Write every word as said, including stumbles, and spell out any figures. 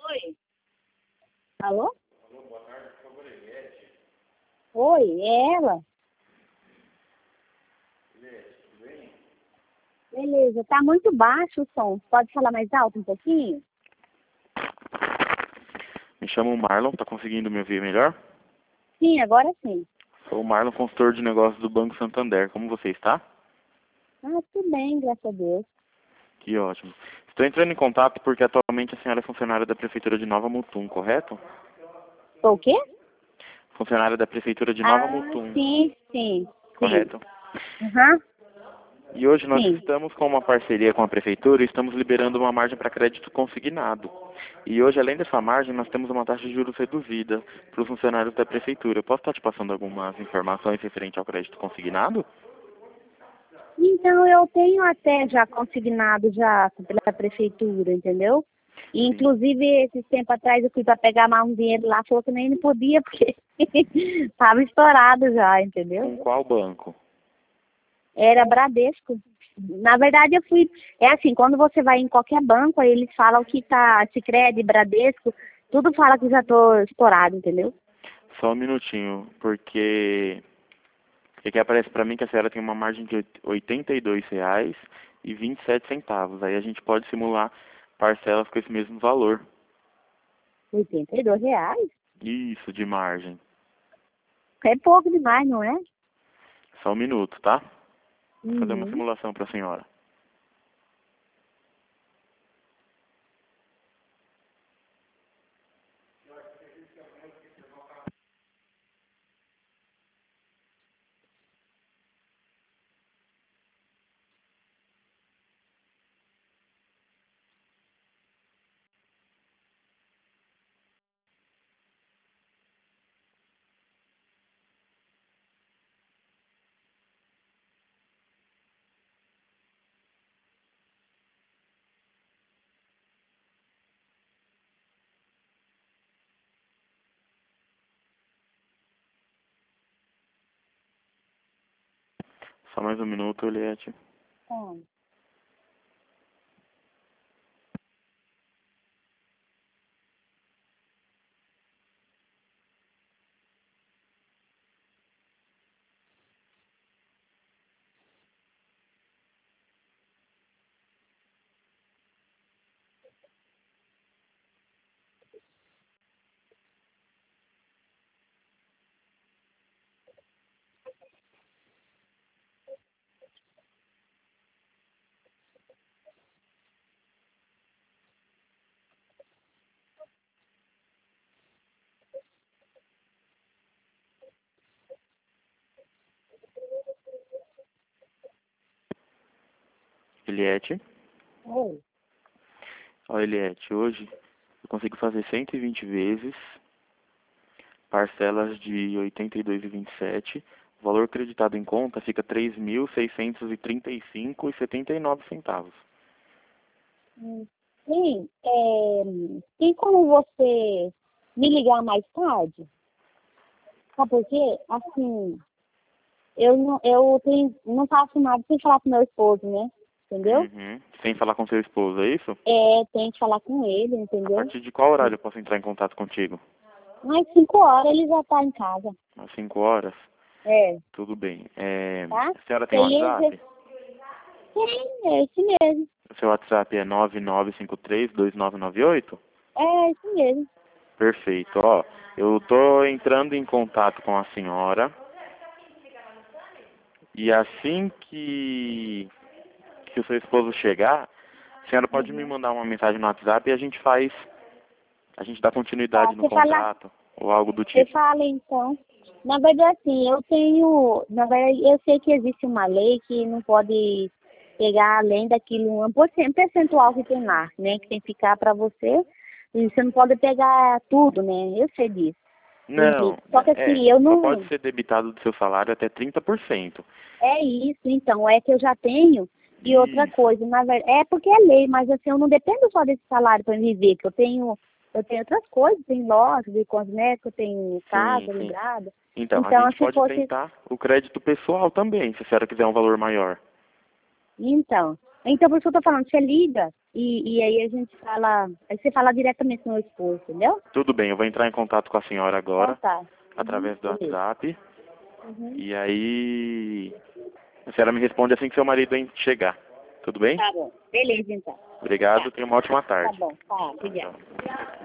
Oi. Alô? Alô, boa tarde, por favor, Eliette. Oi, é ela? Eliette, tudo bem? Beleza, tá muito baixo o som. Pode falar mais alto um pouquinho? Me chamo Marlon, tá conseguindo me ouvir melhor? Sim, agora sim. Sou o Marlon, consultor de negócios do Banco Santander. Como você está? Ah, tudo bem, graças a Deus. Que ótimo. Estou entrando em contato porque atualmente a senhora é funcionária da Prefeitura de Nova Mutum, correto? Sou o quê? Funcionária da Prefeitura de Nova Ah, Mutum, sim, sim, sim. correto? Aham, E hoje nós sim. estamos com uma parceria com a Prefeitura e estamos liberando uma margem para crédito consignado. E hoje, além dessa margem, nós temos uma taxa de juros reduzida para os funcionários da Prefeitura. Eu posso estar te passando algumas informações referente ao crédito consignado? Então, eu tenho até já consignado já pela prefeitura, entendeu? E, Sim. inclusive, esse tempo atrás eu fui para pegar mais um dinheiro lá, falou que nem não podia, porque estava estourado já, entendeu? Com qual banco? Era Bradesco. Na verdade, eu fui... É assim, quando você vai em qualquer banco, aí eles falam que tá Sicredi, Bradesco, tudo fala que já tô estourado, entendeu? Só um minutinho, porque aqui aparece para mim que a senhora tem uma margem de oitenta e dois reais e vinte e sete centavos. Aí a gente pode simular parcelas com esse mesmo valor. oitenta e dois reais? Isso, de margem. É pouco demais, não é? Só um minuto, tá? Vou fazer uma Uhum. simulação para a senhora. Só mais um minuto, Eliette. Bom. Eliette. Oi. Ó, Eliette, hoje eu consigo fazer cento e vinte vezes, parcelas de oitenta e dois reais e vinte e sete centavos. O valor creditado em conta fica três mil seiscentos e trinta e cinco reais e setenta e nove centavos. Hum, Sim, é, tem como você me ligar mais tarde? Sabe por quê? Assim, eu não, eu tenho, não faço nada sem falar com meu esposo, né? Entendeu? Uhum. Sem falar com seu esposo, é isso? É, tem que falar com ele, A entendeu? partir de qual horário eu posso entrar em contato contigo? Mas cinco horas ele já tá em casa. Às cinco horas? É, Tudo bem. É... tá? A senhora E tem aí ele WhatsApp? tem, é esse mesmo. O seu WhatsApp é nove nove cinco três dois nove nove oito? É esse mesmo. Perfeito. Ó, eu tô entrando em contato com a senhora e assim que, que o seu esposo chegar, a senhora pode me Uhum. mandar uma mensagem no WhatsApp e a gente faz, a gente dá Tá, continuidade no você fala, contrato ou algo do você tipo. fala então. Na verdade, assim, eu tenho, na verdade, eu sei que existe uma lei que não pode pegar além daquilo, um porcento- percentual que tem lá, né, que tem que ficar para você, e você não pode pegar tudo, né, eu sei disso, Não, limite. Só que é, assim, eu só pode não, ser debitado do seu salário até trinta por cento. é isso, então, é que eu já tenho, e outra Isso. coisa, na verdade, é porque é lei, mas assim, eu não dependo só desse salário para viver, que eu tenho, eu tenho outras coisas, tenho loja de cosméticos, eu tenho Sim, casa sim. alugada, Então, a então gente se pode fosse, tentar o crédito pessoal também, se a senhora quiser um valor maior. então, então por isso que eu tô falando, você liga, E, e aí a gente fala, aí você fala diretamente com o meu esposo, entendeu? Tudo bem, eu vou entrar em contato com a senhora agora, Então tá. através do Uhum, beleza. WhatsApp. Uhum. E aí, a senhora me responde assim que seu marido chegar. Tudo bem? Tá bom. Beleza, então. Obrigado, Tá. tenha uma ótima Tá tarde. bom. Tá, Tchau, obrigada. tchau.